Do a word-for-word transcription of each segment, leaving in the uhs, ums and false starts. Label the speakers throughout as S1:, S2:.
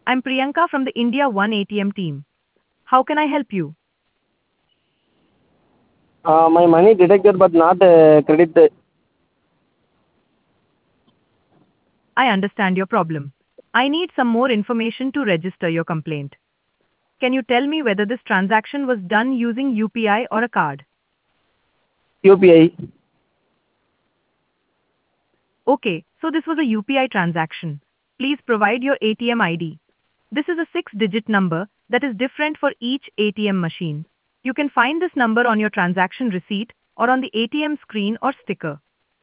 S1: I'm Priyanka from the India One A T M team. How can I help you?
S2: Uh, my money deducted but not uh, credited.
S1: I understand your problem. I need some more information to register your complaint. Can you tell me whether this transaction was done using U P I or a card?
S2: U P I.
S1: Okay, so this was a U P I transaction. Please provide your A T M I D. This is a six-digit number that is different for each A T M machine. You can find this number on your transaction receipt or on the A T M screen or sticker.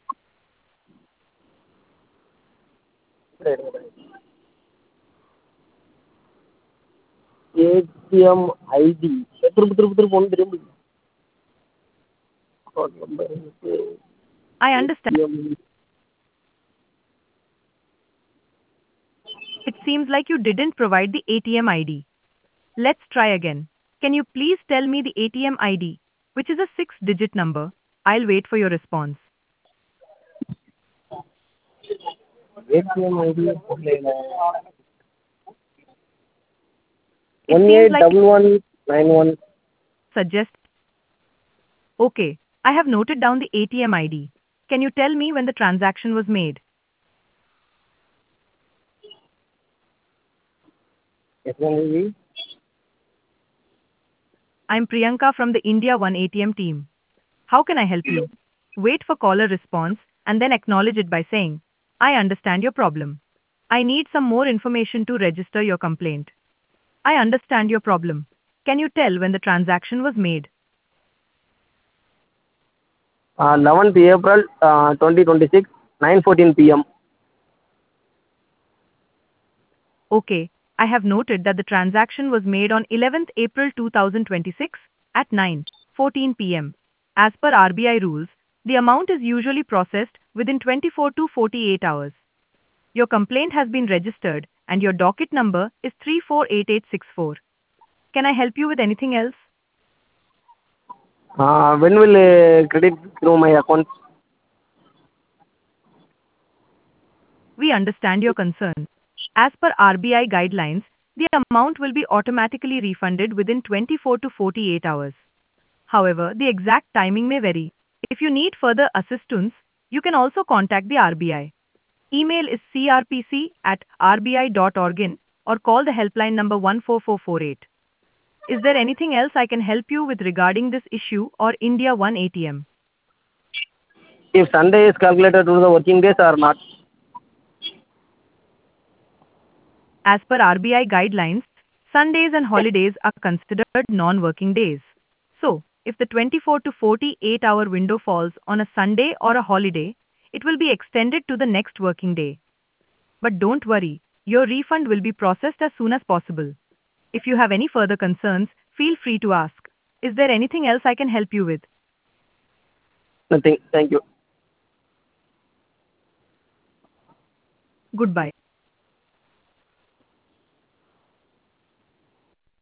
S2: A T M I D. திரும்ப திரும்ப திரும்ப ஒன்று திரும்ப account number.
S1: I understand.
S2: A T M.
S1: It seems like you didn't provide the A T M I D. Let's try again. Can you please tell me the A T M I D, which is a six-digit number? I'll wait for your response.
S2: A T M I D.
S1: It
S2: One
S1: seems
S2: eight
S1: like
S2: double one nine one.
S1: suggest. Okay, I have noted down the A T M I D. Can you tell me when the transaction was made?
S2: S one V.
S1: I'm Priyanka from the India One A T M team. How can I help you? Wait for caller response and then acknowledge it by saying, I understand your problem. I need some more information to register your complaint. I understand your problem. Can you tell when the transaction was made?
S2: Uh, eleventh April uh, twenty twenty-six, nine fourteen P M.
S1: Okay, I have noted that the transaction was made on eleventh April two thousand twenty-six at nine fourteen p m. As per R B I rules, the amount is usually processed within twenty-four to forty-eight hours. Your complaint has been registered and your docket number is three four eight eight six four. Can I help you with anything else?
S2: Uh, when will uh, credit through my account?
S1: We understand your concern. As per R B I guidelines, the amount will be automatically refunded within twenty-four to forty-eight hours. However, the exact timing may vary. If you need further assistance, you can also contact the R B I. Email is c r p c at r b i dot org in or call the helpline number one four four four eight. Is there anything else I can help you with regarding this issue or India One A T M?
S2: If Sunday is calculated to the working days or not?
S1: As per R B I guidelines, Sundays and holidays are considered non-working days. So, if the twenty-four to forty-eight hour window falls on a Sunday or a holiday, it will be extended to the next working day. But don't worry, your refund will be processed as soon as possible. If you have any further concerns, feel free to ask. Is there anything else I can help you with?
S2: Nothing. Thank you.
S1: Goodbye.